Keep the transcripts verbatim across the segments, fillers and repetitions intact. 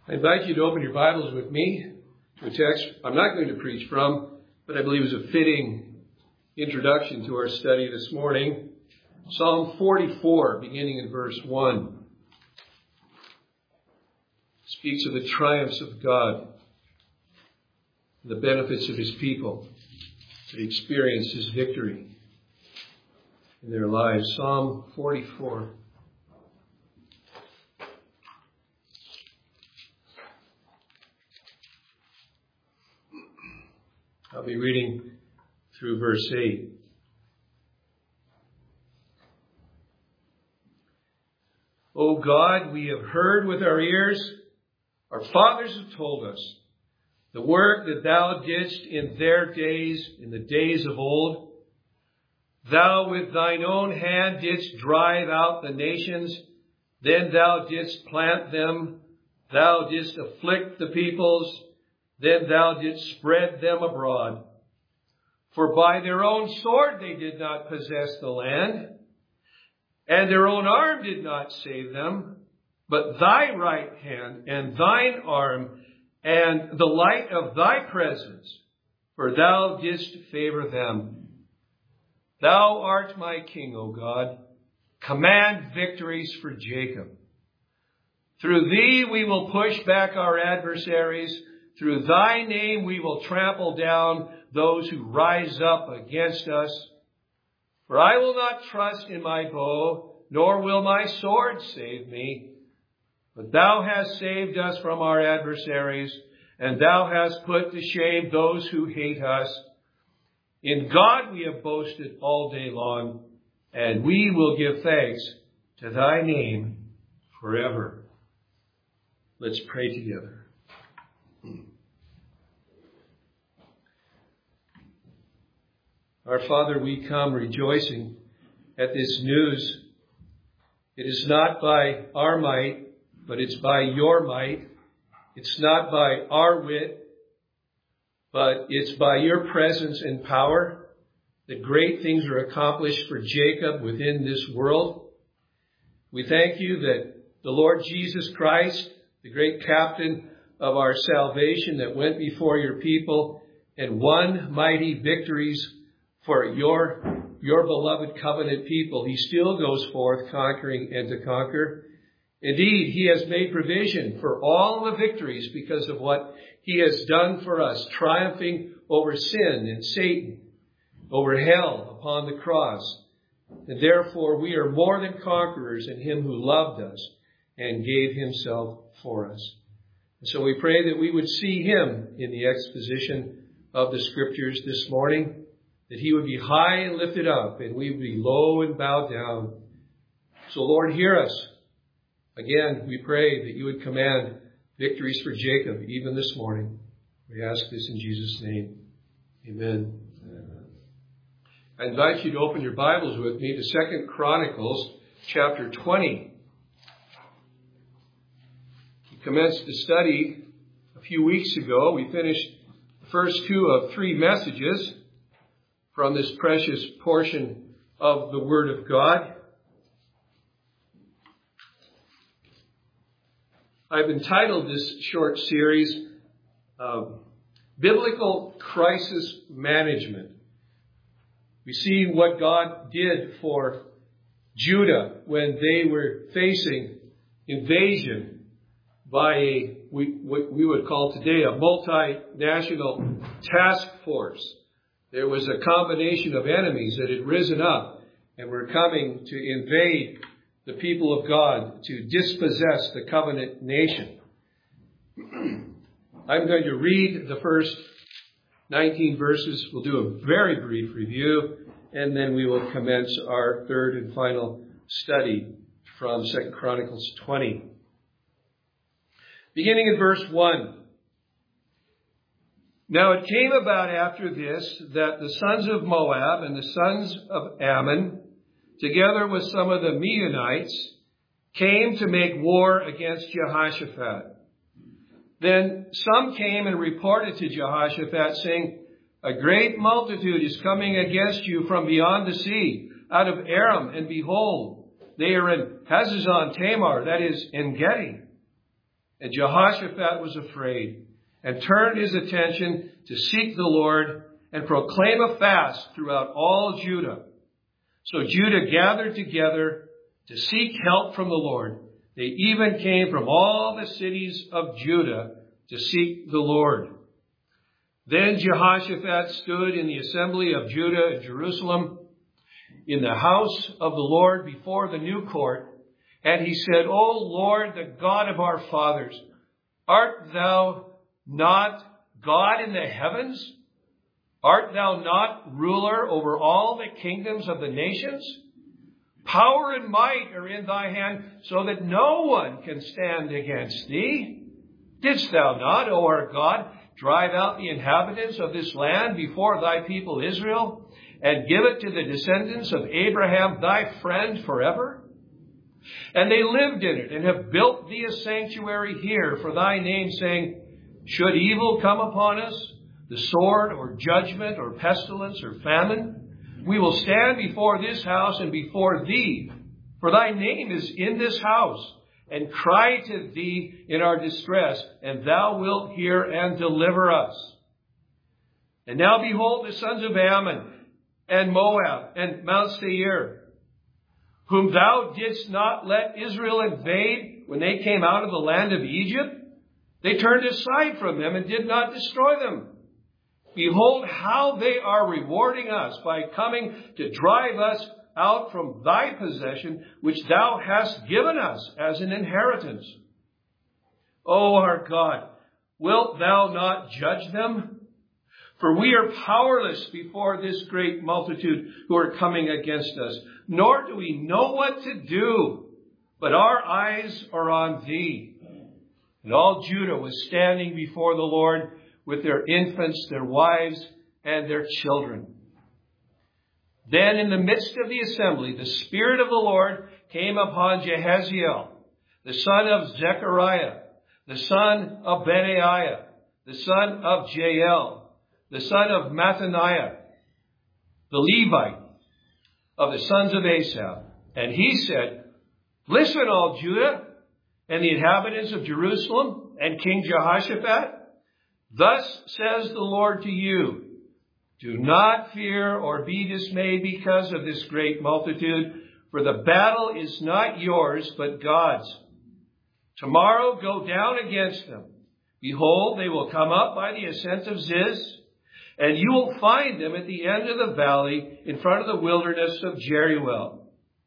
I invite you to open your Bibles with me to a text I'm not going to preach from, but I believe is a fitting introduction to our study this morning. Psalm forty-four, beginning in verse one, speaks of the triumphs of God, the benefits of his people that experience his victory in their lives. Psalm forty-four. I'll be reading through verse eight. O God, we have heard with our ears, our fathers have told us, the work that thou didst in their days, in the days of old. Thou with thine own hand didst drive out the nations, then thou didst plant them, thou didst afflict the peoples, then thou didst spread them abroad. For by their own sword they did not possess the land, and their own arm did not save them, but thy right hand and thine arm and the light of thy presence, for thou didst favor them. Thou art my king, O God. Command victories for Jacob. Through thee we will push back our adversaries. Through thy name we will trample down those who rise up against us. For I will not trust in my bow, nor will my sword save me. But thou hast saved us from our adversaries, and thou hast put to shame those who hate us. In God we have boasted all day long, and we will give thanks to thy name forever. Let's pray together. Our Father, we come rejoicing at this news. It is not by our might, but it's by your might. It's not by our wit, but it's by your presence and power that great things are accomplished for Jacob within this world. We thank you that the Lord Jesus Christ, the great captain of our salvation that went before your people and won mighty victories for your, your beloved covenant people, he still goes forth conquering and to conquer. Indeed, he has made provision for all the victories because of what he has done for us, triumphing over sin and Satan, over hell upon the cross. And therefore, we are more than conquerors in him who loved us and gave himself for us. And so we pray that we would see him in the exposition of the scriptures this morning, that he would be high and lifted up, and we would be low and bowed down. So, Lord, hear us. Again, we pray that you would command victories for Jacob, even this morning. We ask this in Jesus' name. Amen. I invite you to open your Bibles with me to Second Chronicles chapter twenty. We commenced the study a few weeks ago. We finished the first two of three messages from this precious portion of the Word of God. I've entitled this short series, uh, Biblical Crisis Management. We see what God did for Judah when they were facing invasion by a, we, what we would call today a multinational task force. There was a combination of enemies that had risen up and were coming to invade the people of God, to dispossess the covenant nation. I'm going to read the first nineteen verses. We'll do a very brief review, and then we will commence our third and final study from Second Chronicles twenty. Beginning in verse one. Now it came about after this that the sons of Moab and the sons of Ammon, together with some of the Meunites, came to make war against Jehoshaphat. Then some came and reported to Jehoshaphat, saying, a great multitude is coming against you from beyond the sea, out of Aram, and behold, they are in Hazazon Tamar, that is, En Gedi. And Jehoshaphat was afraid and turned his attention to seek the Lord and proclaim a fast throughout all Judah. So Judah gathered together to seek help from the Lord. They even came from all the cities of Judah to seek the Lord. Then Jehoshaphat stood in the assembly of Judah at Jerusalem in the house of the Lord before the new court. And he said, O Lord, the God of our fathers, art thou not God in the heavens? Art thou not ruler over all the kingdoms of the nations? Power and might are in thy hand, so that no one can stand against thee. Didst thou not, O our God, drive out the inhabitants of this land before thy people Israel, and give it to the descendants of Abraham thy friend forever? And they lived in it, and have built thee a sanctuary here for thy name, saying, should evil come upon us, the sword, or judgment, or pestilence, or famine, we will stand before this house and before thee, for thy name is in this house, and cry to thee in our distress, and thou wilt hear and deliver us. And now behold, the sons of Ammon, and Moab, and Mount Seir, whom thou didst not let Israel invade when they came out of the land of Egypt, they turned aside from them and did not destroy them. Behold how they are rewarding us by coming to drive us out from thy possession, which thou hast given us as an inheritance. O our God, wilt thou not judge them? For we are powerless before this great multitude who are coming against us, nor do we know what to do, but our eyes are on thee. And all Judah was standing before the Lord with their infants, their wives, and their children. Then in the midst of the assembly, the Spirit of the Lord came upon Jehaziel, the son of Zechariah, the son of Benaiah, the son of Jael, the son of Mattaniah, the Levite of the sons of Asaph. And he said, listen, all Judah and the inhabitants of Jerusalem and King Jehoshaphat. Thus says the Lord to you, do not fear or be dismayed because of this great multitude, for the battle is not yours, but God's. Tomorrow go down against them. Behold, they will come up by the ascent of Ziz, and you will find them at the end of the valley in front of the wilderness of Jeruel.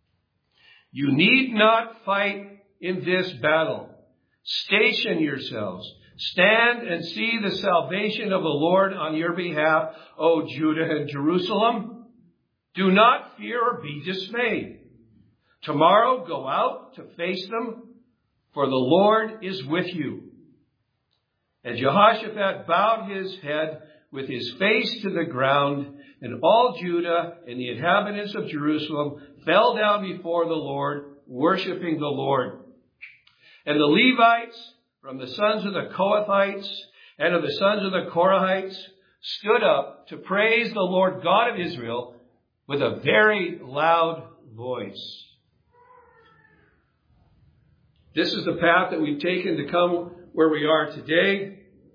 You need not fight in this battle. Station yourselves. Stand and see the salvation of the Lord on your behalf, O Judah and Jerusalem. Do not fear or be dismayed. Tomorrow go out to face them, for the Lord is with you. And Jehoshaphat bowed his head with his face to the ground, and all Judah and the inhabitants of Jerusalem fell down before the Lord, worshiping the Lord. And the Levites from the sons of the Kohathites and of the sons of the Korahites stood up to praise the Lord God of Israel with a very loud voice. This is the path that we've taken to come where we are today.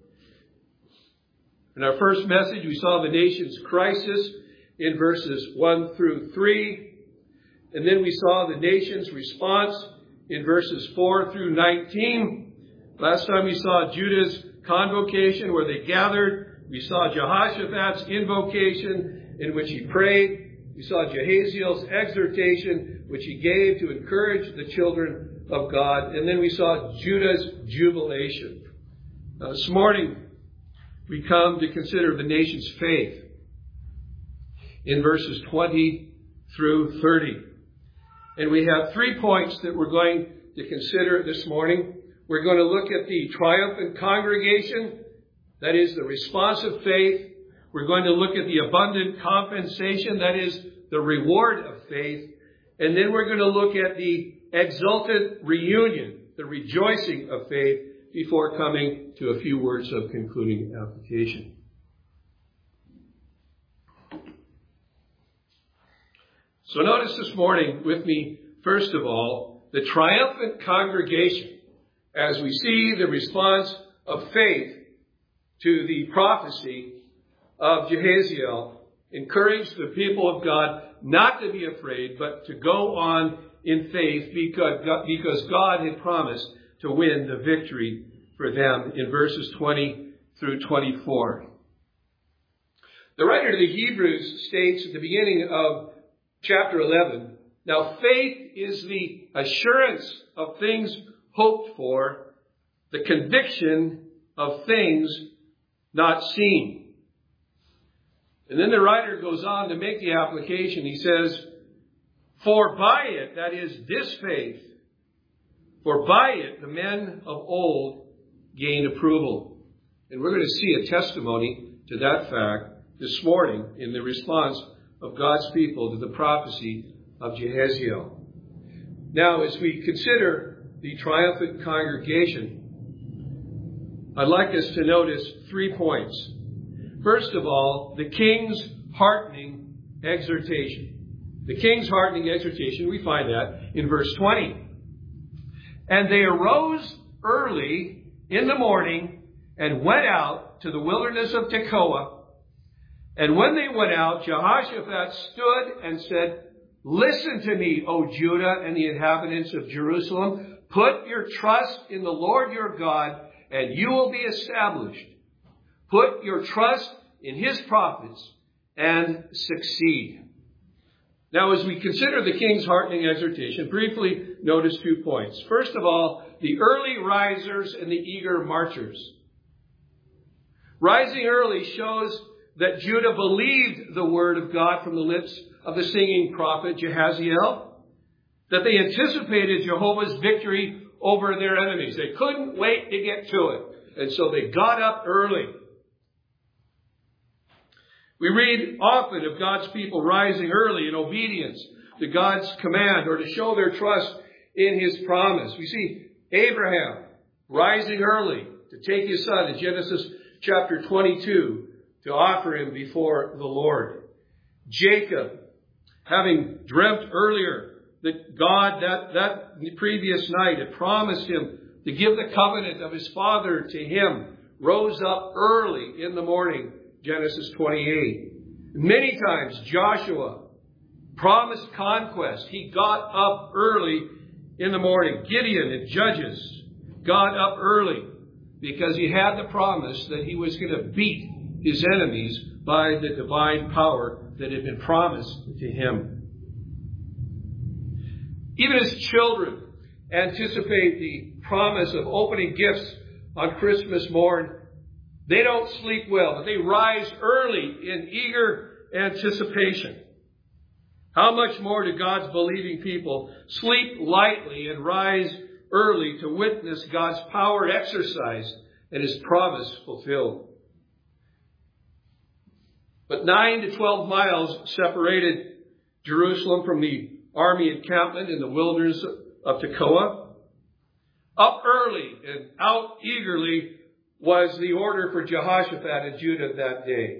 In our first message, we saw the nation's crisis in verses one through three. And then we saw the nation's response in verses four through nineteen. Last time we saw Judah's convocation where they gathered. We saw Jehoshaphat's invocation in which he prayed. We saw Jehaziel's exhortation, which he gave to encourage the children of God. And then we saw Judah's jubilation. Now, this morning, we come to consider the nation's faith in verses twenty through thirty. And we have three points that we're going to consider this morning. We're going to look at the triumphant congregation, that is the response of faith. We're going to look at the abundant compensation, that is the reward of faith. And then we're going to look at the exultant reunion, the rejoicing of faith, before coming to a few words of concluding application. So notice this morning with me, first of all, the triumphant congregation as we see the response of faith to the prophecy of Jehaziel, encourage the people of God not to be afraid, but to go on in faith because God, because God had promised to win the victory for them in verses twenty through twenty-four. The writer to the Hebrews states at the beginning of chapter eleven, now faith is the assurance of things hoped for, the conviction of things not seen. And then the writer goes on to make the application. He says, for by it, that is this faith, for by it the men of old gained approval. And we're going to see a testimony to that fact this morning in the response of God's people to the prophecy of Jehaziel. Now, as we consider the triumphant congregation, I'd like us to notice three points. First of all, the king's heartening exhortation. The king's heartening exhortation, we find that in verse twenty. And they arose early in the morning and went out to the wilderness of Tekoa. And when they went out, Jehoshaphat stood and said, listen to me, O Judah and the inhabitants of Jerusalem. Put your trust in the Lord your God, and you will be established. Put your trust in his prophets and succeed. Now, as we consider the king's heartening exhortation, briefly notice two points. First of all, the early risers and the eager marchers. Rising early shows that Judah believed the word of God from the lips of the singing prophet Jehaziel, that they anticipated Jehovah's victory over their enemies. They couldn't wait to get to it, and so they got up early. We read often of God's people rising early in obedience to God's command or to show their trust in his promise. We see Abraham rising early to take his son in Genesis chapter twenty-two to offer him before the Lord. Jacob, having dreamt earlier that God that, that previous night had promised him to give the covenant of his father to him, rose up early in the morning. Genesis twenty-eight. Many times Joshua promised conquest. He got up early in the morning. Gideon in Judges got up early because he had the promise that he was going to beat his enemies by the divine power that had been promised to him. Even as children anticipate the promise of opening gifts on Christmas morn, they don't sleep well, but they rise early in eager anticipation. How much more do God's believing people sleep lightly and rise early to witness God's power exercised and his promise fulfilled? But nine to twelve miles separated Jerusalem from the army encampment in the wilderness of Tekoa. Up early and out eagerly was the order for Jehoshaphat and Judah that day.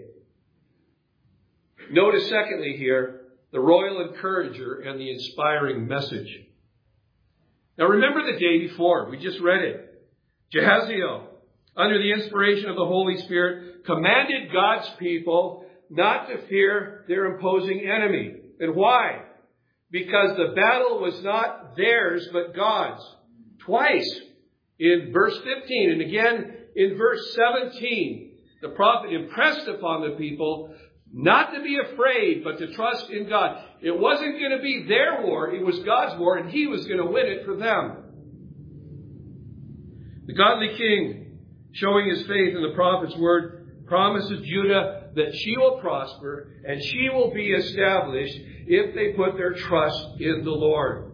Notice secondly here, the royal encourager and the inspiring message. Now remember the day before, we just read it. Jehaziel, under the inspiration of the Holy Spirit, commanded God's people not to fear their imposing enemy. And why? Because the battle was not theirs, but God's. Twice in verse fifteen and again in verse seventeen, the prophet impressed upon the people not to be afraid, but to trust in God. It wasn't going to be their war. It was God's war, and he was going to win it for them. The godly king, showing his faith in the prophet's word, promises Judah that she will prosper and she will be established if they put their trust in the Lord.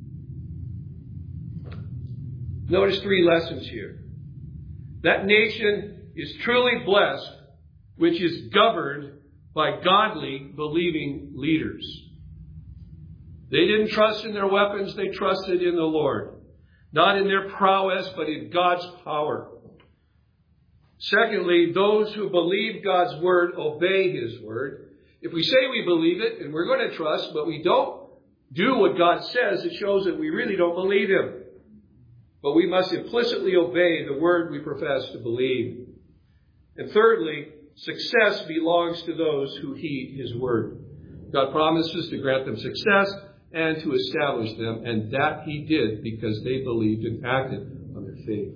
Notice three lessons here. That nation is truly blessed, which is governed by godly, believing leaders. They didn't trust in their weapons, they trusted in the Lord. Not in their prowess, but in God's power. Secondly, those who believe God's word obey his word. If we say we believe it and we're going to trust, but we don't do what God says, it shows that we really don't believe him. but we must implicitly obey the word we profess to believe. And thirdly, success belongs to those who heed his word. God promises to grant them success and to establish them, and that he did because they believed and acted on their faith.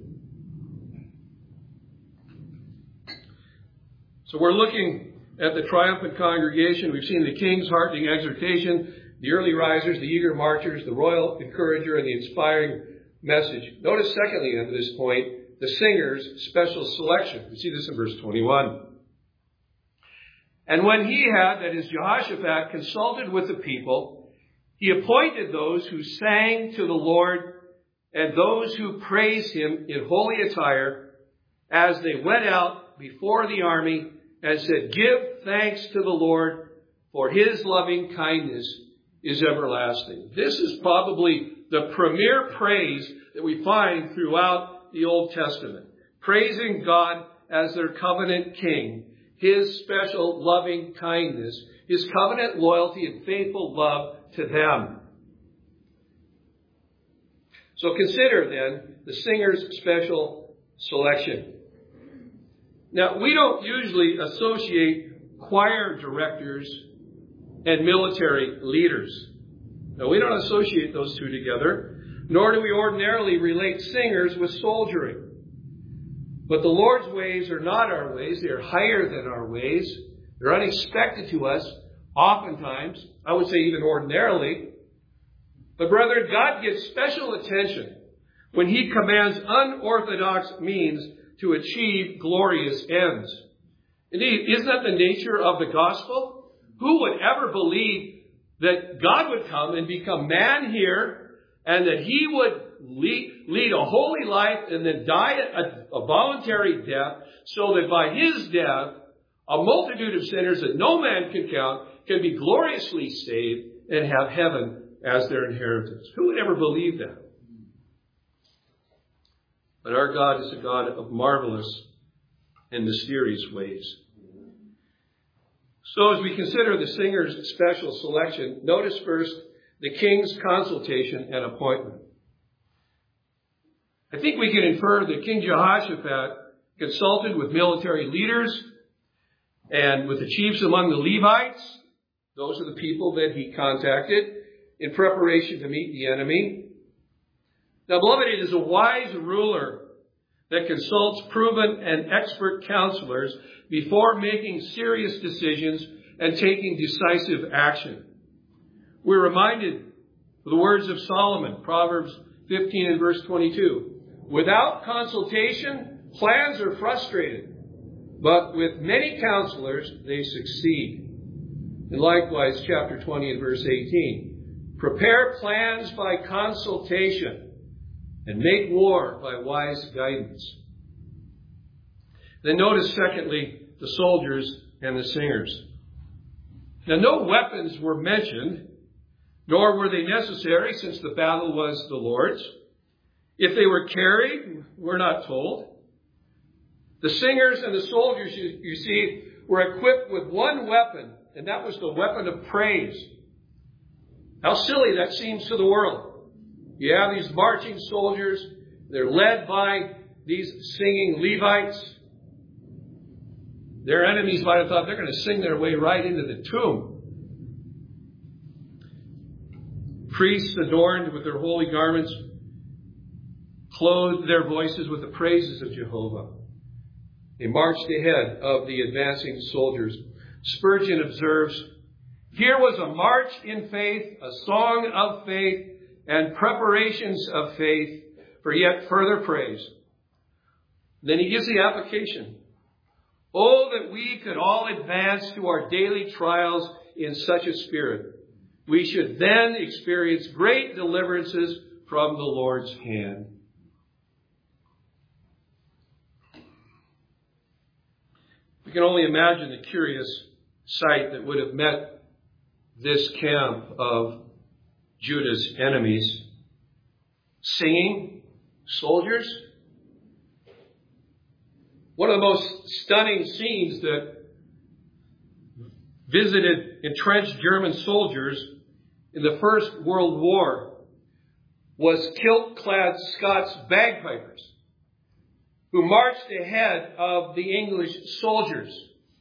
So we're looking at the triumphant congregation. We've seen the king's heartening exhortation, the early risers, the eager marchers, the royal encourager, and the inspiring message. Notice, secondly, at this point, the singer's special selection. We see this in verse twenty-one. And when he had, that is Jehoshaphat, consulted with the people, he appointed those who sang to the Lord and those who praised him in holy attire as they went out before the army and said, "Give thanks to the Lord, for his loving kindness is everlasting." This is probably the premier praise that we find throughout the Old Testament. Praising God as their covenant king, his special loving kindness, his covenant loyalty and faithful love to them. So consider then the singer's special selection. Now, we don't usually associate choir directors and military leaders. No, we don't associate those two together, nor do we ordinarily relate singers with soldiering. But the Lord's ways are not our ways. They are higher than our ways. They're unexpected to us, oftentimes, I would say even ordinarily. But brethren, God gives special attention when he commands unorthodox means to achieve glorious ends. Indeed, isn't that the nature of the gospel? Who would ever believe that God would come and become man here and that he would lead, lead a holy life and then die a, a voluntary death so that by his death, a multitude of sinners that no man can count can be gloriously saved and have heaven as their inheritance? Who would ever believe that? But our God is a God of marvelous and mysterious ways. So as we consider the singer's special selection, notice first the king's consultation and appointment. I think we can infer that King Jehoshaphat consulted with military leaders and with the chiefs among the Levites. Those are the people that he contacted in preparation to meet the enemy. Now, beloved, it is a wise ruler that consults proven and expert counselors before making serious decisions and taking decisive action. We're reminded of the words of Solomon, Proverbs fifteen and verse twenty-two. Without consultation, plans are frustrated, but with many counselors, they succeed. And likewise, chapter twenty and verse eighteen. Prepare plans by consultation and make war by wise guidance. Then notice, secondly, the soldiers and the singers. Now, no weapons were mentioned, nor were they necessary, since the battle was the Lord's. If they were carried, we're not told. The singers and the soldiers, you, you see, were equipped with one weapon, and that was the weapon of praise. How silly that seems to the world. You have these marching soldiers. They're led by these singing Levites. Their enemies might have thought they're going to sing their way right into the tomb. Priests adorned with their holy garments clothed their voices with the praises of Jehovah. They marched ahead of the advancing soldiers. Spurgeon observes, "Here was a march in faith, a song of faith, and preparations of faith for yet further praise." Then he gives the application. Oh, that we could all advance to our daily trials in such a spirit. We should then experience great deliverances from the Lord's hand. We can only imagine the curious sight that would have met this camp of Judah's enemies. Singing soldiers. One of the most stunning scenes that visited entrenched German soldiers in the First World War was kilt-clad Scots bagpipers who marched ahead of the English soldiers.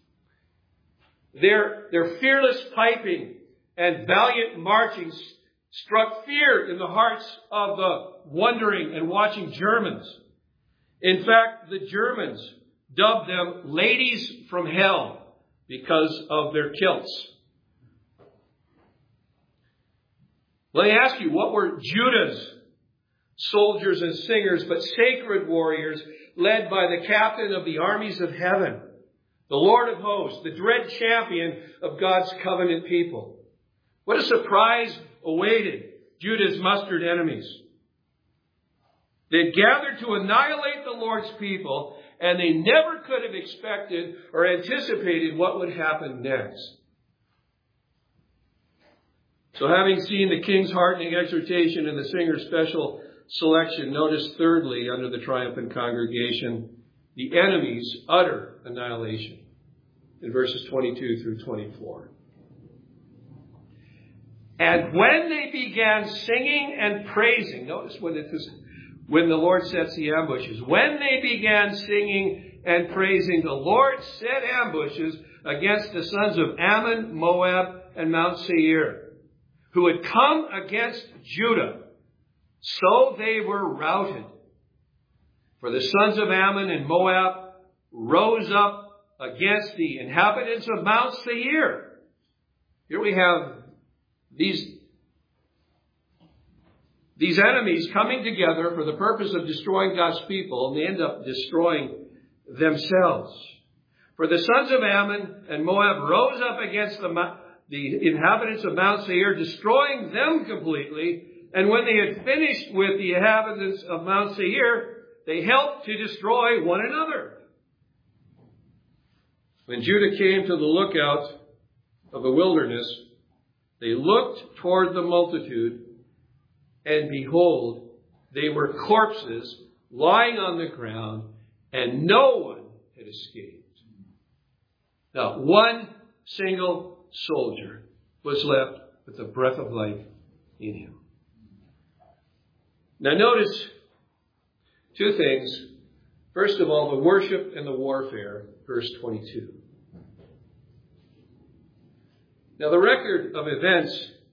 Their, their fearless piping and valiant marching struck fear in the hearts of the wondering and watching Germans. In fact, the Germans dubbed them ladies from hell because of their kilts. Let me ask you, what were Judah's soldiers and singers but sacred warriors led by the captain of the armies of heaven, the Lord of hosts, the dread champion of God's covenant people? What a surprise awaited Judah's mustered enemies. They had gathered to annihilate the Lord's people, and they never could have expected or anticipated what would happen next. So having seen the king's heartening exhortation and the singer's special selection, notice thirdly, under the triumphant congregation, the enemy's utter annihilation in verses twenty-two through twenty-four. And when they began singing and praising, notice when it is, when the Lord sets the ambushes. When they began singing and praising, the Lord set ambushes against the sons of Ammon, Moab, and Mount Seir, who had come against Judah. So they were routed. For the sons of Ammon and Moab rose up against the inhabitants of Mount Seir. Here we have these, these enemies coming together for the purpose of destroying God's people, and they end up destroying themselves. For the sons of Ammon and Moab rose up against the, the inhabitants of Mount Seir, destroying them completely. And when they had finished with the inhabitants of Mount Seir, they helped to destroy one another. When Judah came to the lookout of the wilderness, they looked toward the multitude, and behold, they were corpses lying on the ground, and no one had escaped. Not one single soldier was left with the breath of life in him. Now notice two things. First of all, the worship and the warfare, verse twenty-two. Now the record of events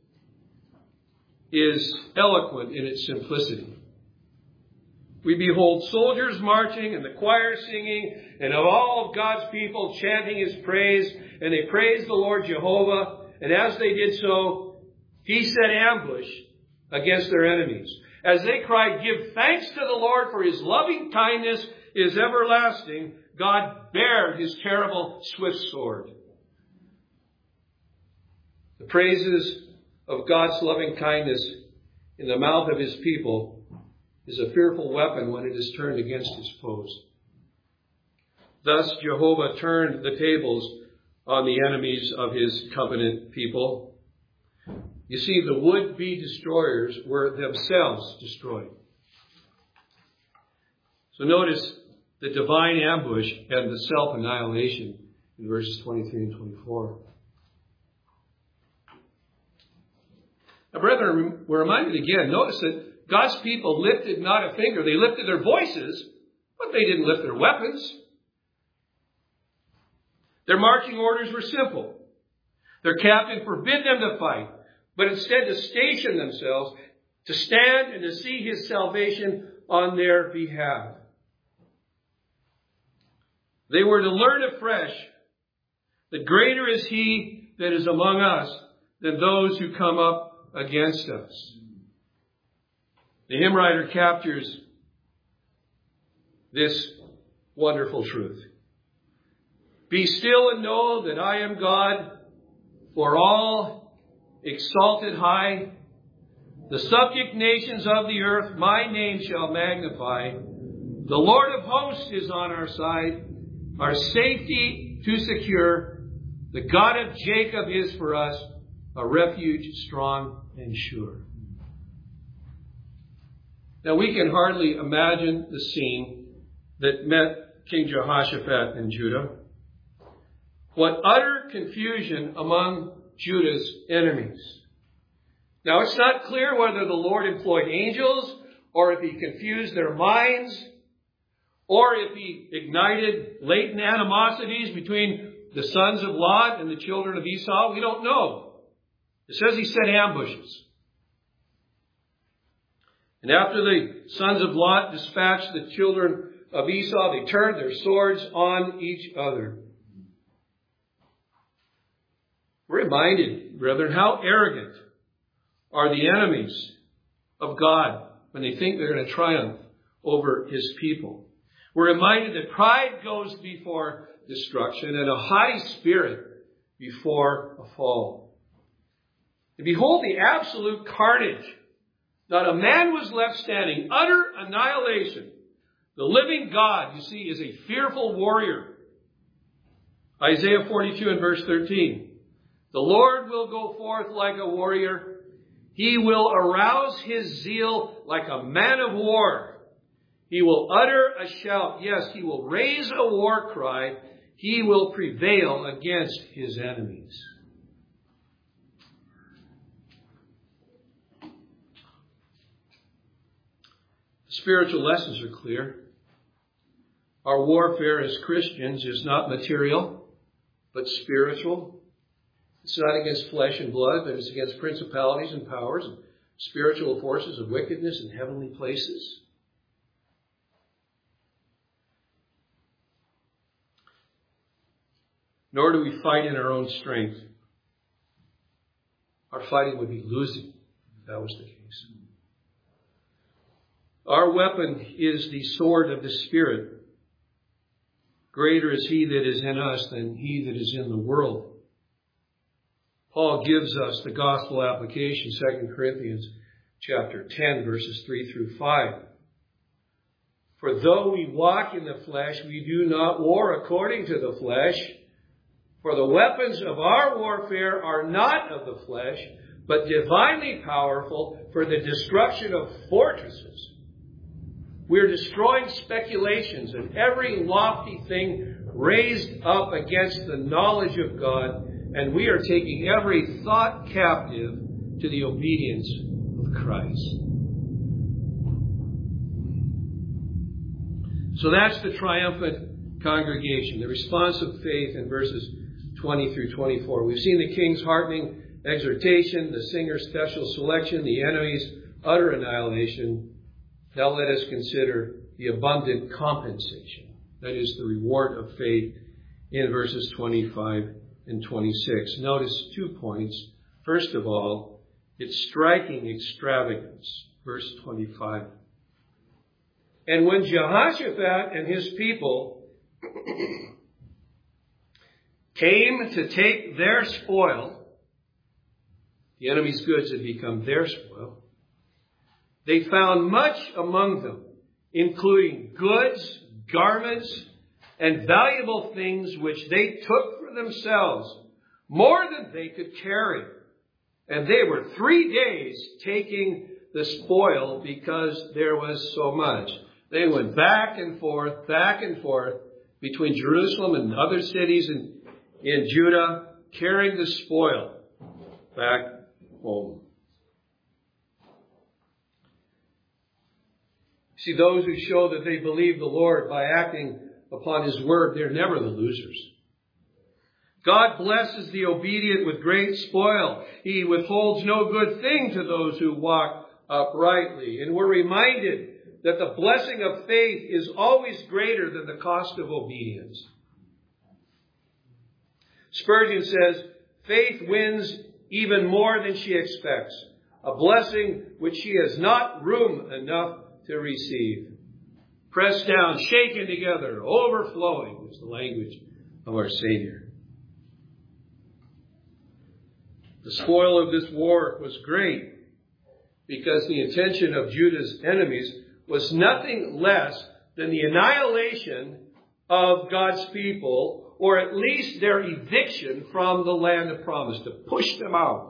is eloquent in its simplicity. We behold soldiers marching and the choir singing and of all of God's people chanting his praise, and they praise the Lord Jehovah, and as they did so, he set ambush against their enemies. As they cried, "Give thanks to the Lord, for his loving kindness is everlasting," God bared his terrible swift sword. The praises of God's loving kindness in the mouth of his people is a fearful weapon when it is turned against his foes. Thus Jehovah turned the tables on the enemies of his covenant people. You see, the would-be destroyers were themselves destroyed. So notice the divine ambush and the self-annihilation in verses twenty-three and twenty-four. Now, brethren, we're reminded again, notice that God's people lifted not a finger. They lifted their voices, but they didn't lift their weapons. Their marching orders were simple. Their captain forbid them to fight, but instead to station themselves, to stand and to see his salvation on their behalf. They were to learn afresh that greater is he that is among us than those who come up against us. The hymn writer captures this wonderful truth. Be still and know that I am God, for all exalted high. The subject nations of the earth my name shall magnify. The Lord of hosts is on our side, our safety to secure. The God of Jacob is for us a refuge strong and sure. Now we can hardly imagine the scene that met King Jehoshaphat in Judah. What utter confusion among Judah's enemies. Now, it's not clear whether the Lord employed angels, or if he confused their minds, or if he ignited latent animosities between the sons of Lot and the children of Esau. We don't know. It says he set ambushes. And after the sons of Lot dispatched the children of Esau, they turned their swords on each other. We're reminded, brethren, how arrogant are the enemies of God when they think they're going to triumph over his people. We're reminded that pride goes before destruction and a haughty spirit before a fall. And behold the absolute carnage. Not a man was left standing. Utter annihilation. The living God, you see, is a fearful warrior. Isaiah forty-two and verse thirteen. The Lord will go forth like a warrior. He will arouse his zeal like a man of war. He will utter a shout. Yes, he will raise a war cry. He will prevail against his enemies. Spiritual lessons are clear. Our warfare as Christians is not material, but spiritual. It's not against flesh and blood, but it's against principalities and powers and spiritual forces of wickedness in heavenly places. Nor do we fight in our own strength. Our fighting would be losing if that was the case. Our weapon is the sword of the Spirit. Greater is he that is in us than he that is in the world. Paul gives us the gospel application, Second Corinthians chapter ten, verses three through five. For though we walk in the flesh, we do not war according to the flesh. For the weapons of our warfare are not of the flesh, but divinely powerful for the destruction of fortresses. We're destroying speculations and every lofty thing raised up against the knowledge of God, and we are taking every thought captive to the obedience of Christ. So that's the triumphant congregation, the response of faith in verses twenty through twenty-four. We've seen the king's heartening exhortation, the singer's special selection, the enemy's utter annihilation. Now let us consider the abundant compensation. That is the reward of faith in verses twenty-five and twenty-six. Notice two points. First of all, its striking extravagance. Verse twenty-five. And when Jehoshaphat and his people came to take their spoil, the enemy's goods had become their spoil, they found much among them, including goods, garments, and valuable things which they took for themselves, more than they could carry. And they were three days taking the spoil because there was so much. They went back and forth, back and forth between Jerusalem and other cities in, in Judah, carrying the spoil back home. See, those who show that they believe the Lord by acting upon his word, they're never the losers. God blesses the obedient with great spoil. He withholds no good thing to those who walk uprightly. And we're reminded that the blessing of faith is always greater than the cost of obedience. Spurgeon says, faith wins even more than she expects, a blessing which she has not room enough to receive. Pressed down, shaken together, overflowing is the language of our Savior. The spoil of this war was great because the intention of Judah's enemies was nothing less than the annihilation of God's people, or at least their eviction from the land of promise, to push them out.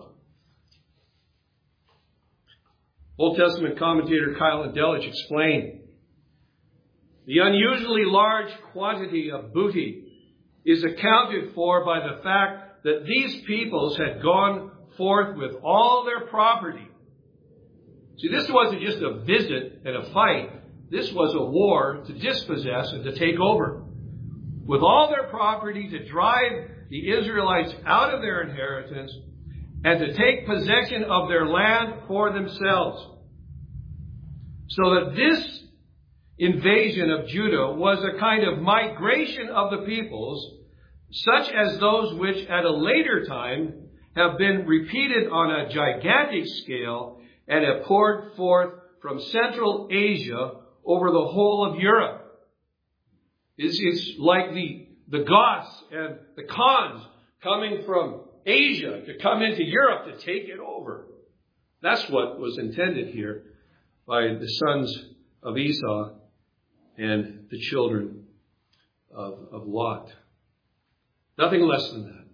Old Testament commentator Kyle Delich explained, the unusually large quantity of booty is accounted for by the fact that these peoples had gone forth with all their property. See, this wasn't just a visit and a fight. This was a war to dispossess and to take over. With all their property, to drive the Israelites out of their inheritance and to take possession of their land for themselves. So that this invasion of Judah was a kind of migration of the peoples, such as those which at a later time have been repeated on a gigantic scale and have poured forth from Central Asia over the whole of Europe. It's, it's like the, the Goths and the Khans coming from Asia to come into Europe to take it over. That's what was intended here by the sons of Esau and the children of, of Lot. Nothing less than that.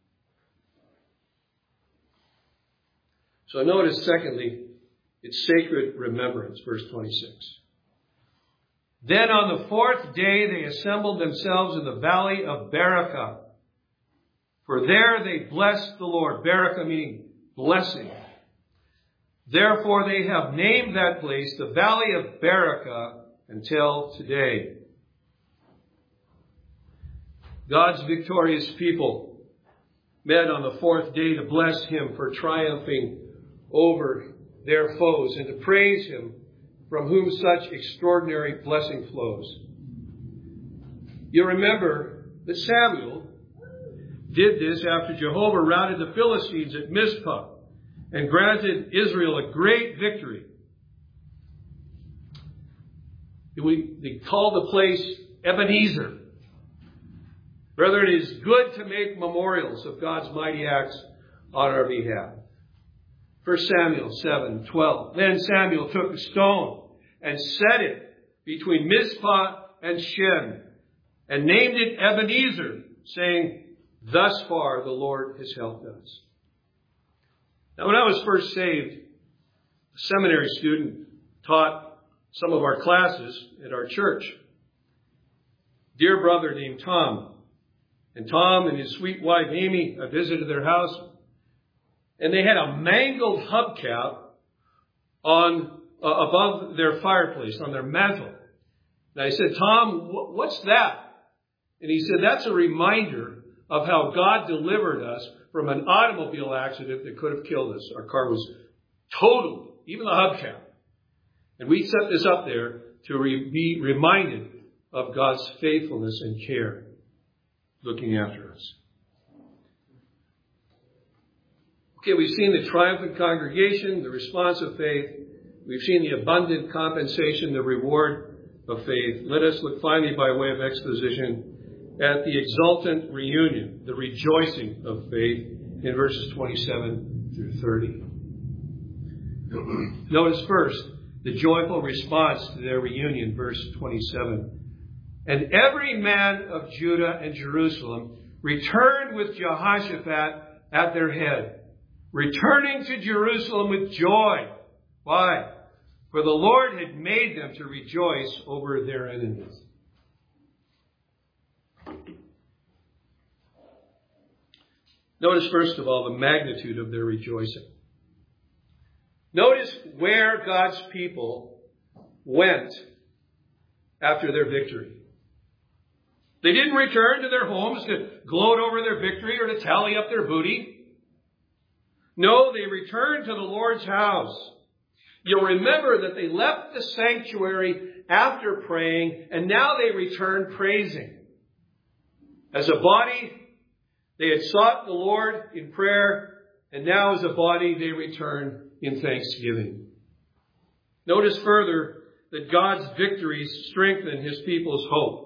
So notice, secondly, it's sacred remembrance, verse twenty-six. Then on the fourth day they assembled themselves in the valley of Berakah. For there they blessed the Lord. Berakah meaning blessing. Therefore they have named that place the valley of Berakah until today. God's victorious people met on the fourth day to bless him for triumphing over their foes and to praise him from whom such extraordinary blessing flows. You remember that Samuel did this after Jehovah routed the Philistines at Mizpah and granted Israel a great victory. We, they call the place Ebenezer. Brethren, it is good to make memorials of God's mighty acts on our behalf. First Samuel seven twelve. Then Samuel took a stone and set it between Mizpah and Shen and named it Ebenezer, saying, "Thus far the Lord has helped us." Now, when I was first saved, a seminary student taught some of our classes at our church. Dear brother named Tom. And Tom and his sweet wife Amy, I visited their house. And they had a mangled hubcap on uh, above their fireplace, on their mantle. And I said, "Tom, wh- what's that?" And he said, "That's a reminder of how God delivered us from an automobile accident that could have killed us. Our car was totaled, even the hubcap. And we set this up there to re- be reminded of God's faithfulness and care looking after us." Okay, we've seen the triumphant congregation, the response of faith. We've seen the abundant compensation, the reward of faith. Let us look finally, by way of exposition, at the exultant reunion, the rejoicing of faith, in verses twenty-seven through thirty. Notice first the joyful response to their reunion, verse twenty-seven. And every man of Judah and Jerusalem returned with Jehoshaphat at their head, returning to Jerusalem with joy. Why? For the Lord had made them to rejoice over their enemies. Notice, first of all, the magnitude of their rejoicing. Notice where God's people went after their victory. They didn't return to their homes to gloat over their victory or to tally up their booty. No, they returned to the Lord's house. You'll remember that they left the sanctuary after praying, and now they return praising. As a body, they had sought the Lord in prayer, and now as a body, they return in thanksgiving. Notice further that God's victories strengthen his people's hope.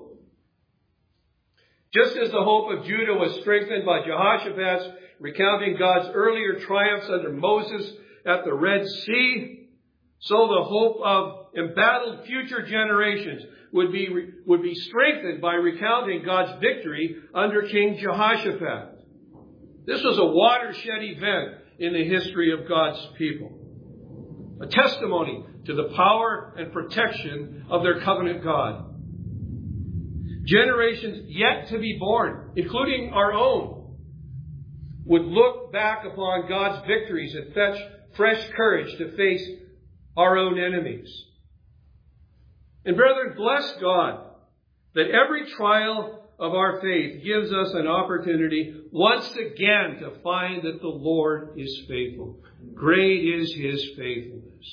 Just as the hope of Judah was strengthened by Jehoshaphat's recounting God's earlier triumphs under Moses at the Red Sea, so the hope of embattled future generations would be, would be strengthened by recounting God's victory under King Jehoshaphat. This was a watershed event in the history of God's people. A testimony to the power and protection of their covenant God. Generations yet to be born, including our own, would look back upon God's victories and fetch fresh courage to face our own enemies. And brethren, bless God that every trial of our faith gives us an opportunity once again to find that the Lord is faithful. Great is His faithfulness.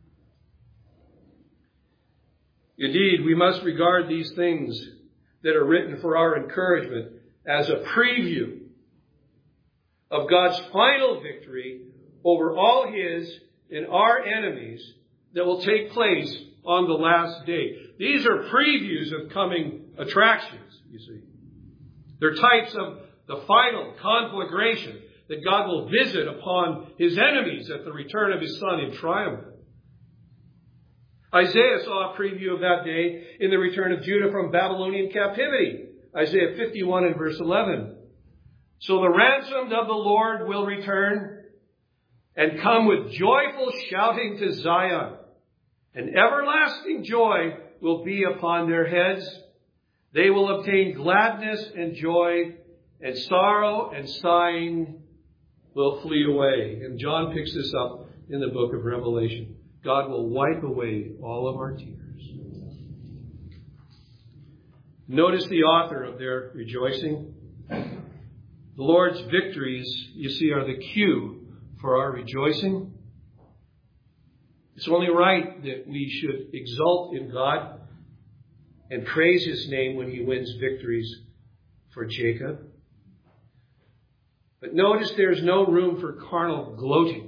Indeed, we must regard these things that are written for our encouragement as a preview of God's final victory over all His and our enemies that will take place on the last day. These are previews of coming attractions, you see. They're types of the final conflagration that God will visit upon His enemies at the return of His Son in triumph. Isaiah saw a preview of that day in the return of Judah from Babylonian captivity. Isaiah fifty-one and verse eleven. So the ransomed of the Lord will return and come with joyful shouting to Zion. And everlasting joy will be upon their heads. They will obtain gladness and joy, and sorrow and sighing will flee away. And John picks this up in the book of Revelation. God will wipe away all of our tears. Notice the author of their rejoicing. The Lord's victories, you see, are the cue for our rejoicing. It's only right that we should exult in God and praise His name when He wins victories for Jacob. But notice there's no room for carnal gloating.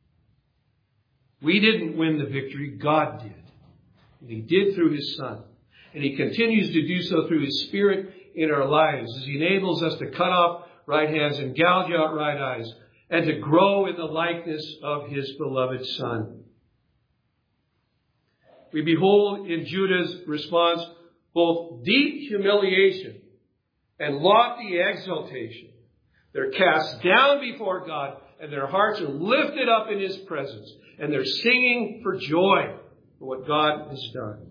We didn't win the victory, God did. And He did through His Son. And He continues to do so through His Spirit in our lives as He enables us to cut off right hands and gouge out right eyes and to grow in the likeness of His beloved Son. We behold in Judah's response both deep humiliation and lofty exaltation. They're cast down before God, and their hearts are lifted up in His presence. And they're singing for joy for what God has done.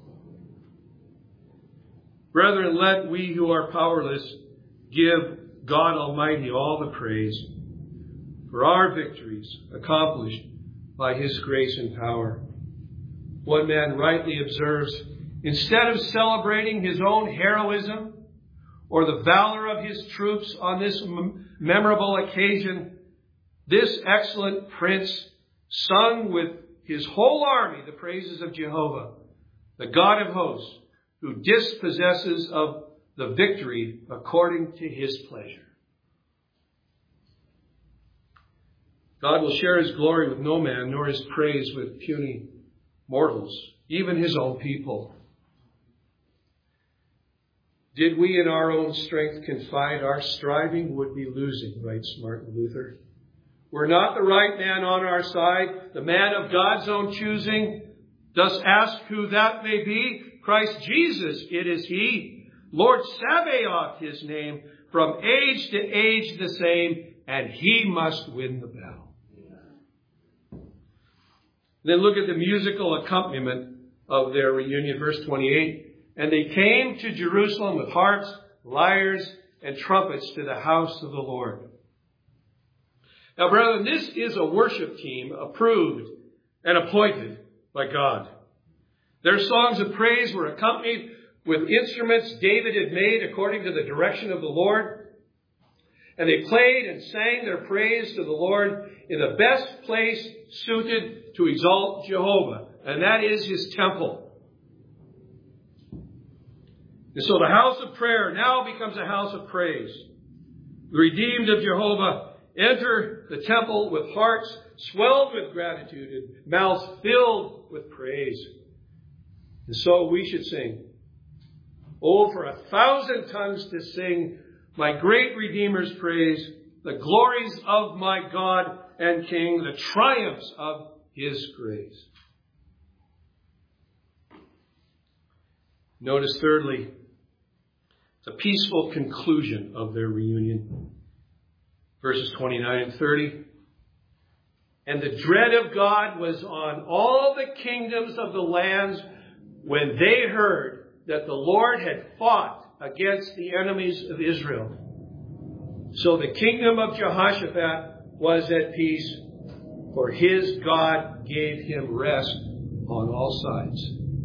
Brethren, let we who are powerless give God Almighty all the praise for our victories accomplished by His grace and power. One man rightly observes, instead of celebrating his own heroism or the valor of his troops on this memorable occasion, this excellent prince sung with his whole army the praises of Jehovah, the God of hosts, who dispossesses of the victory according to His pleasure. God will share His glory with no man, nor His praise with puny mortals, even His own people. Did we in our own strength confide, our striving would be losing, writes Martin Luther. We're not the right man on our side, the man of God's own choosing. Dost ask who that may be? Christ Jesus, it is He. Lord Sabaoth, His name, from age to age the same, and He must win the battle. Then look at the musical accompaniment of their reunion, verse twenty-eight. And they came to Jerusalem with harps, lyres, and trumpets to the house of the Lord. Now, brethren, this is a worship team approved and appointed by God. Their songs of praise were accompanied with instruments David had made according to the direction of the Lord. And they played and sang their praise to the Lord in the best place suited to exalt Jehovah, and that is His temple. And so the house of prayer now becomes a house of praise. The redeemed of Jehovah enter the temple with hearts swelled with gratitude and mouths filled with praise. And so we should sing. Oh, for a thousand tongues to sing my great Redeemer's praise, the glories of my God and King, the triumphs of His grace. Notice thirdly, the peaceful conclusion of their reunion. Verses twenty-nine and thirty. And the dread of God was on all the kingdoms of the lands when they heard that the Lord had fought against the enemies of Israel. So the kingdom of Jehoshaphat was at peace, for his God gave him rest on all sides.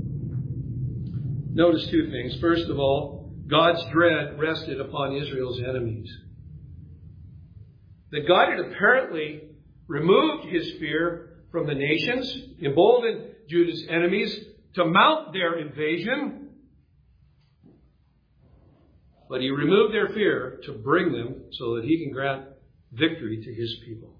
Notice two things. First of all, God's dread rested upon Israel's enemies. That God had apparently removed his fear from the nations, emboldened Judah's enemies to mount their invasion. But he removed their fear to bring them so that he can grant victory to his people.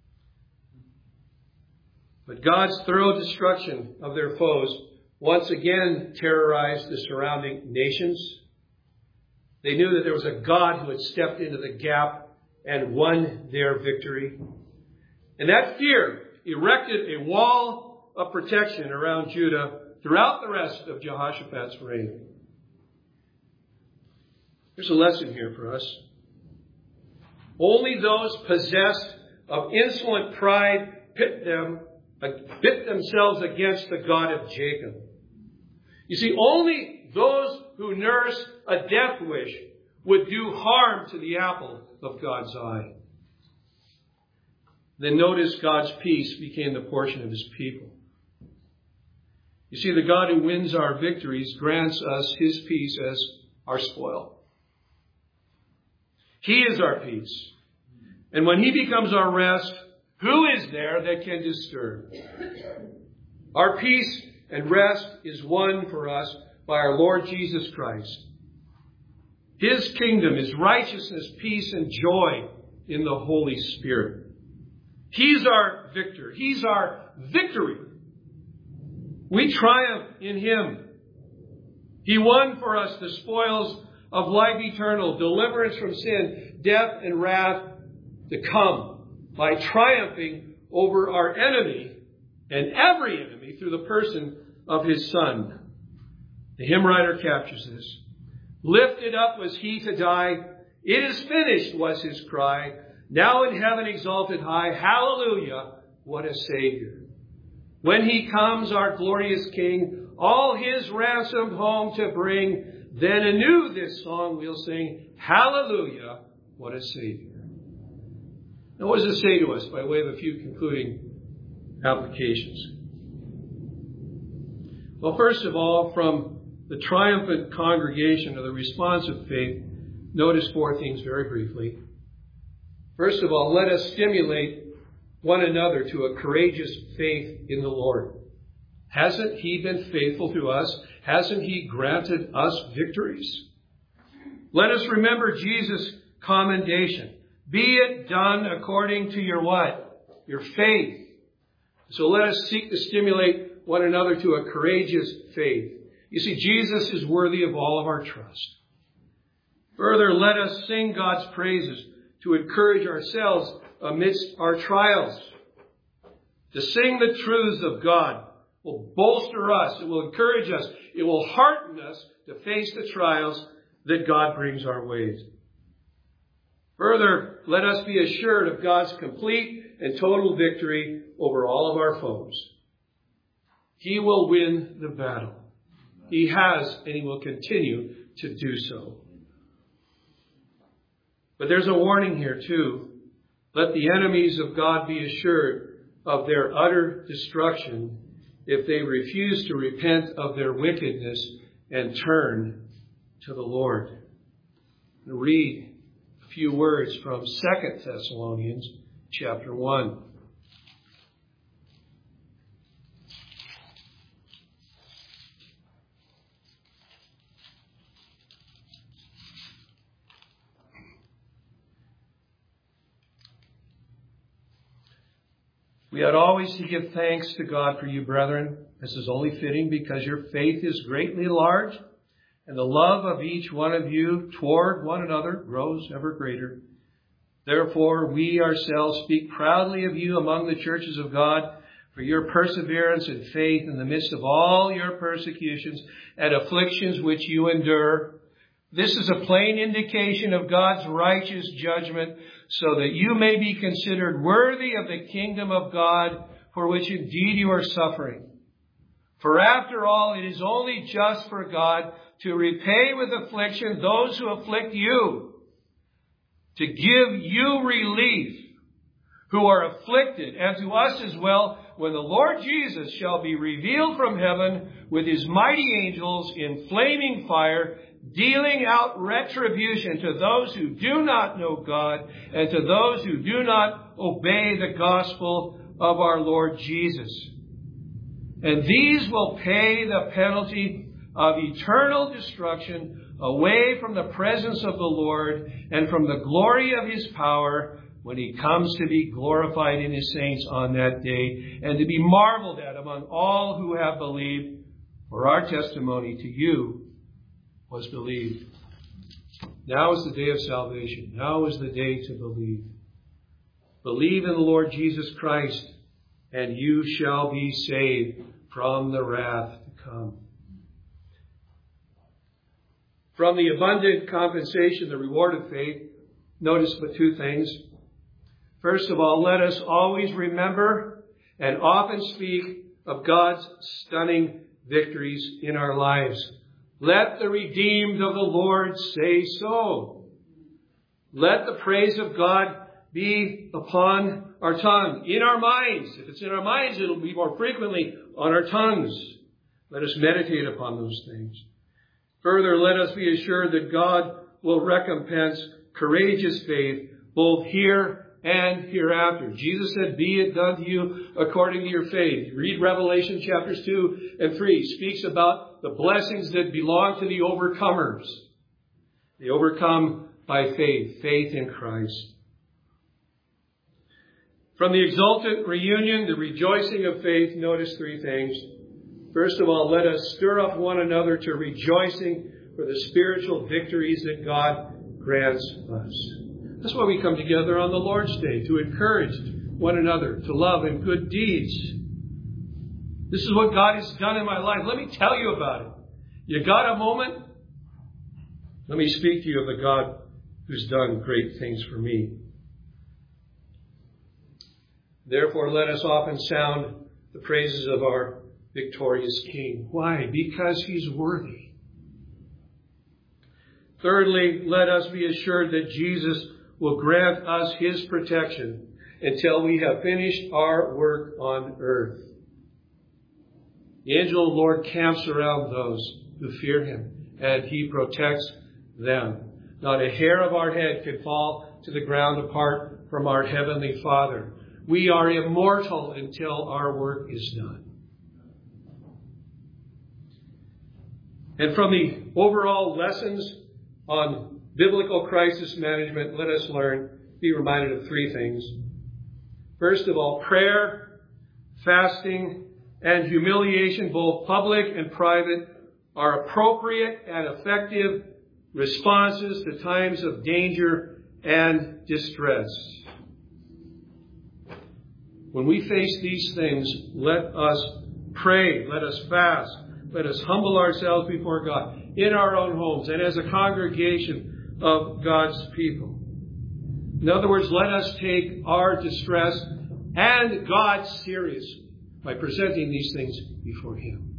But God's thorough destruction of their foes once again terrorized the surrounding nations. They knew that there was a God who had stepped into the gap and won their victory. And that fear erected a wall of protection around Judah throughout the rest of Jehoshaphat's reign. There's a lesson here for us. Only those possessed of insolent pride pit them, pit themselves against the God of Jacob. You see, only those who nurse a death wish would do harm to the apple of God's eye. Then notice God's peace became the portion of his people. You see, the God who wins our victories grants us his peace as our spoil. He is our peace. And when he becomes our rest, who is there that can disturb? Our peace and rest is won for us by our Lord Jesus Christ. His kingdom is righteousness, peace, and joy in the Holy Spirit. He's our victor. He's our victory. We triumph in him. He won for us the spoils of life eternal, deliverance from sin, death, and wrath to come by triumphing over our enemy and every enemy through the person of his Son. The hymn writer captures this. Lifted up was he to die. It is finished was his cry. Now in heaven exalted high. Hallelujah, what a Savior. When he comes, our glorious King, all his ransomed home to bring, then anew this song we'll sing. Hallelujah, what a Savior. Now what does it say to us by way of a few concluding applications? Well, first of all, from the triumphant congregation of the responsive faith, notice four things very briefly. First of all, let us stimulate one another to a courageous faith in the Lord. Hasn't he been faithful to us? Hasn't he granted us victories? Let us remember Jesus' commendation. Be it done according to your what? Your faith. So let us seek to stimulate one another to a courageous faith. You see, Jesus is worthy of all of our trust. Further, let us sing God's praises to encourage ourselves amidst our trials. To sing the truths of God will bolster us. It will encourage us. It will hearten us to face the trials that God brings our ways. Further, let us be assured of God's complete and total victory over all of our foes. He will win the battle. He has, and he will continue to do so. But there's a warning here too. Let the enemies of God be assured of their utter destruction if they refuse to repent of their wickedness and turn to the Lord. I'll read a few words from Second Thessalonians chapter one. We ought always to give thanks to God for you, brethren. This is only fitting because your faith is greatly large, and the love of each one of you toward one another grows ever greater. Therefore, we ourselves speak proudly of you among the churches of God for your perseverance and faith in the midst of all your persecutions and afflictions which you endure. This is a plain indication of God's righteous judgment, so that you may be considered worthy of the kingdom of God, for which indeed you are suffering. For after all, it is only just for God to repay with affliction those who afflict you, to give you relief who are afflicted, and to us as well, when the Lord Jesus shall be revealed from heaven with his mighty angels in flaming fire, dealing out retribution to those who do not know God and to those who do not obey the gospel of our Lord Jesus. And these will pay the penalty of eternal destruction away from the presence of the Lord and from the glory of his power when he comes to be glorified in his saints on that day and to be marveled at among all who have believed. For our testimony to you was believed. Now is the day of salvation. Now is the day to believe. Believe in the Lord Jesus Christ, and you shall be saved from the wrath to come. From the abundant compensation, the reward of faith, notice but two things. First of all, let us always remember and often speak of God's stunning victories in our lives. Let the redeemed of the Lord say so. Let the praise of God be upon our tongue, in our minds. If it's in our minds, it'll be more frequently on our tongues. Let us meditate upon those things. Further, let us be assured that God will recompense courageous faith both here and hereafter. Jesus said, be it done to you according to your faith. Read Revelation chapters two and three. Speaks about the blessings that belong to the overcomers. They overcome by faith, faith in Christ. From the exultant reunion, the rejoicing of faith, notice three things. First of all, let us stir up one another to rejoicing for the spiritual victories that God grants us. That's why we come together on the Lord's Day, to encourage one another, to love and good deeds. This is what God has done in my life. Let me tell you about it. You got a moment? Let me speak to you of the God who's done great things for me. Therefore, let us often sound the praises of our victorious King. Why? Because he's worthy. Thirdly, let us be assured that Jesus will grant us his protection until we have finished our work on earth. The angel of the Lord camps around those who fear him, and he protects them. Not a hair of our head can fall to the ground apart from our Heavenly Father. We are immortal until our work is done. And from the overall lessons on biblical crisis management, let us learn, be reminded of three things. First of all, prayer, fasting, and humiliation, both public and private, are appropriate and effective responses to times of danger and distress. When we face these things, let us pray, let us fast, let us humble ourselves before God in our own homes and as a congregation of God's people. In other words, let us take our distress and God seriously by presenting these things before him.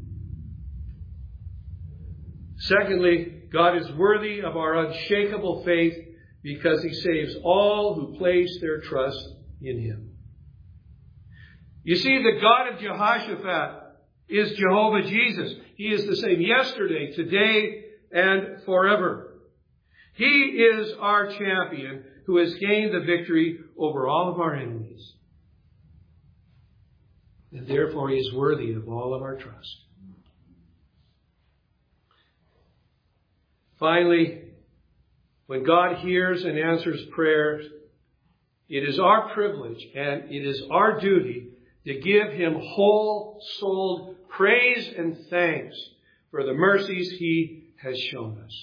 Secondly, God is worthy of our unshakable faith because he saves all who place their trust in him. You see, the God of Jehoshaphat is Jehovah Jesus. He is the same yesterday, today, and forever. He is our champion who has gained the victory over all of our enemies. And therefore he is worthy of all of our trust. Finally, when God hears and answers prayers, it is our privilege and it is our duty to give him whole-souled praise and thanks for the mercies he has shown us.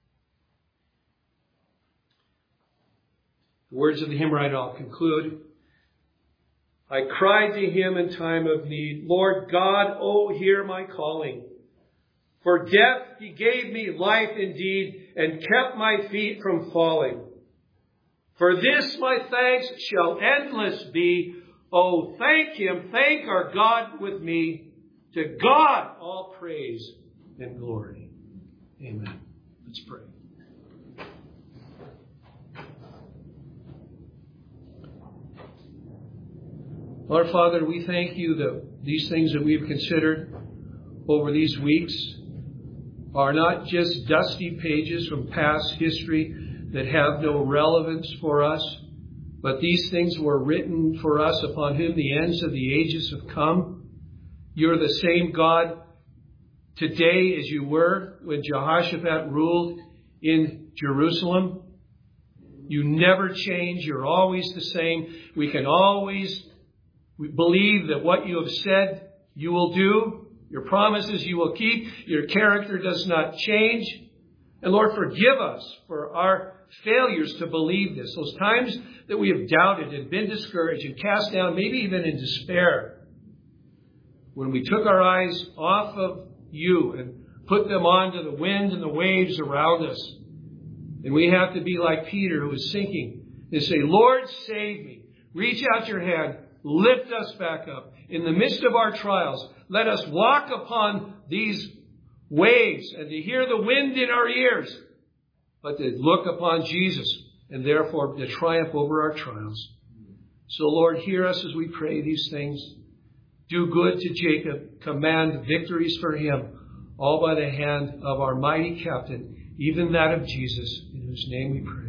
The words of the hymn writer I'll conclude. I cried to him in time of need, Lord God, oh, hear my calling. For death he gave me life indeed, and kept my feet from falling. For this my thanks shall endless be. Oh, thank him, thank our God with me. To God all praise and glory. Amen. Let's pray. Lord Father, we thank you that these things that we've considered over these weeks are not just dusty pages from past history that have no relevance for us, but these things were written for us upon whom the ends of the ages have come. You're the same God today as you were when Jehoshaphat ruled in Jerusalem. You never change. You're always the same. We can always believe that what you have said you will do. Your promises you will keep. Your character does not change. And Lord, forgive us for our failures to believe this. Those times that we have doubted and been discouraged and cast down, maybe even in despair, when we took our eyes off of you and put them onto the wind and the waves around us. And we have to be like Peter, who is sinking, and say, Lord, save me. Reach out your hand. Lift us back up. In the midst of our trials, let us walk upon these waves and to hear the wind in our ears, but to look upon Jesus and therefore to triumph over our trials. So, Lord, hear us as we pray these things. Do good to Jacob. Command victories for him, all by the hand of our mighty captain, even that of Jesus, in whose name we pray.